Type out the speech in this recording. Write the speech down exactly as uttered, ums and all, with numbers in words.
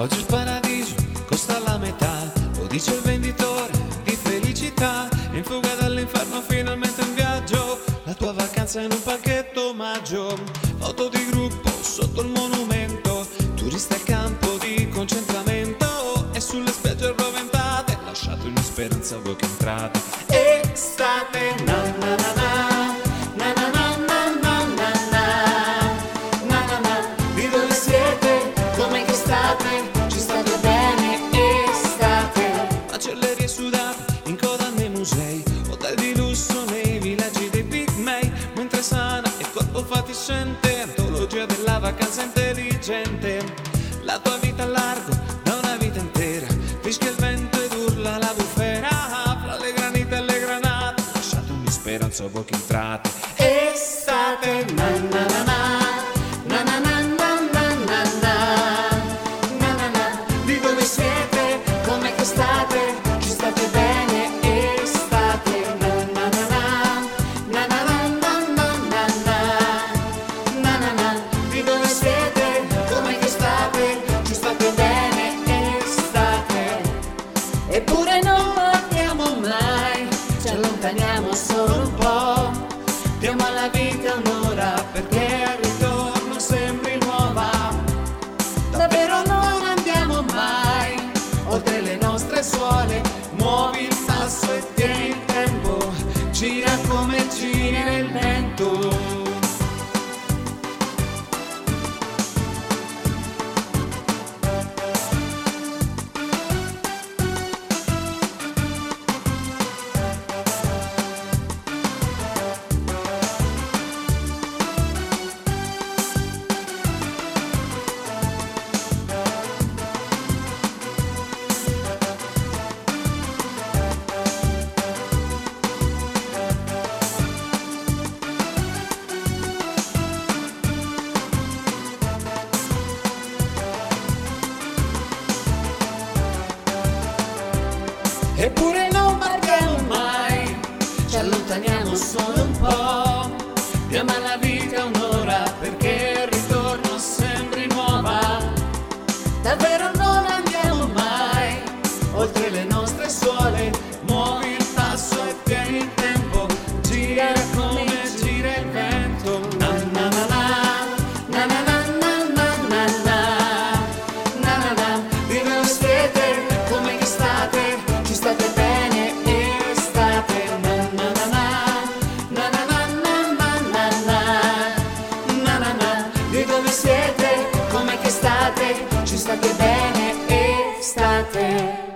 Oggi il paradiso costa la metà, lo dice il venditore di felicità. In fuga dall'inferno finalmente in viaggio, la tua vacanza in un pacchetto omaggio. Foto di gruppo sotto il monumento, turisti al campo di concentramento. E sulle spiagge arroventate, lasciato in speranza voi che entrate. Estate, na na na na. Ci state bene, estate. Macellerie sudate in coda nei musei, hotel di lusso nei villaggi dei pigmei. Mentre sana e corpo fatiscente, antologia della vacanza intelligente. La tua vita a largo da una vita intera, fischia il vento ed urla la bufera. Fra le granite e le granate, lasciate ogni speranza a voi che entrate. Estate, na na na na. Estate, ci state bene, estate, na na na na, na na na na na na, na na na, di dove siete, come che state, ci state bene, estate. Eppure non partiamo mai, ci allontaniamo solo un po', diamo alla vita un'ora perché al ritorno sembri nuova. Davvero non andiamo mai oltre le nostre suole, muovi il passo e tieni il tempo, gira come gira il vento. Eppure non partiamo mai, ci allontaniamo solo un po', diamo alla vita un'ora perché il ritorno sembri nuova. Davvero non andiamo mai oltre le nostre suole, muovi il passo e tieni il tempo, gira come gira il vento. Na na na na, na na na na na na, na na na, di dove siete, come che state, ci state bene, estate, na na na na, na na na na na na, na na na, di dove siete, come che state, ci state bene, estate.